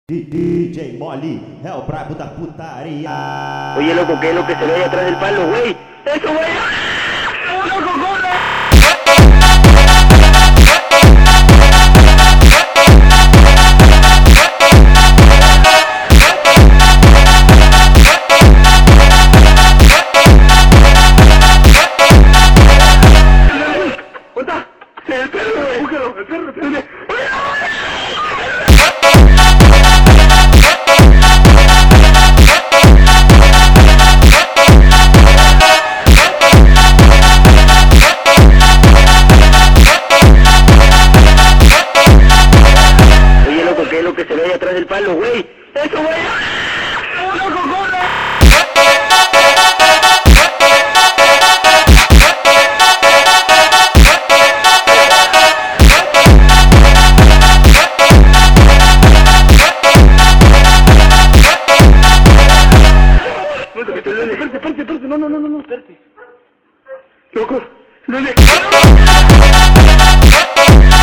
DJ Mole é o brabo da putaria. Oye, loco, ¿qué es lo que se ve ahí atrás del palo, güey? ¡Eso, güey! ¡Loco, corre! ¡Cuenta! ¡El perro, güey! ¡Búscalo! ¡El perro! ¿Qué es lo que se ve ahí atrás del palo, güey? ¡Eso, güey! ¡Loco, corre! Espérate, no, espérate. Loco, no le...